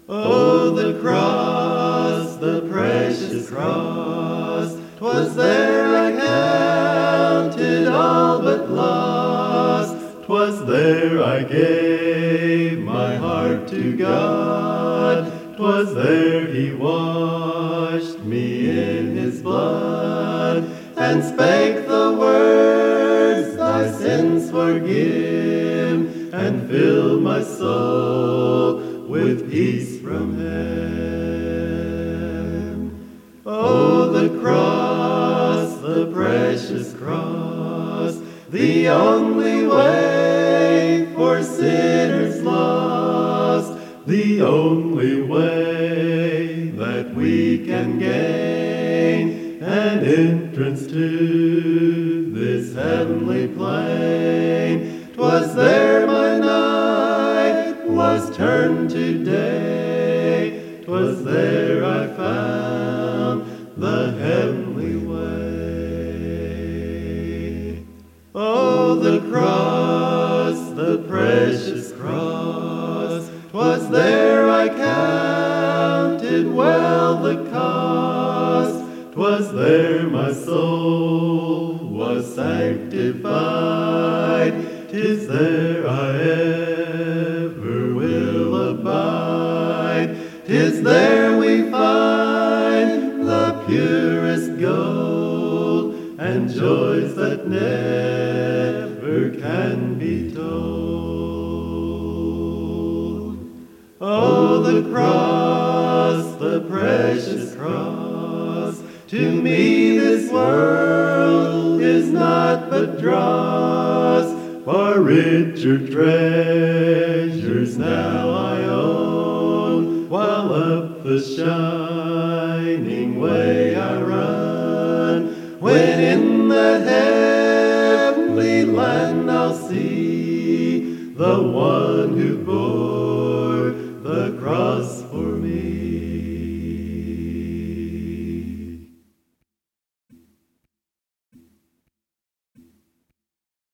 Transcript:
Oh, the cross, the precious cross, 'twas there I counted all but lost. 'Twas there I gave my heart to God. 'Twas there He washed me in His blood, and spake the words, thy sins forgive, and filled my soul with peace from Him. Oh, the cross, the precious cross, the only way for sinners lost, the only way that we can gain an entrance to this heavenly plain. 'Twas there my night was turned to day. 'Twas there I found the heavenly way. Oh, the cross, the precious cross, 'twas there I counted well the cost. 'Twas there my soul was sanctified. 'Tis there I ever will abide. 'Tis there we find the purest gold, and joys that never can be told. Oh, the cross, the precious cross, to me this world is not but dross. For richer treasures now I own, while up the shining way I run. When in that heavenly land I'll see the one who bore the cross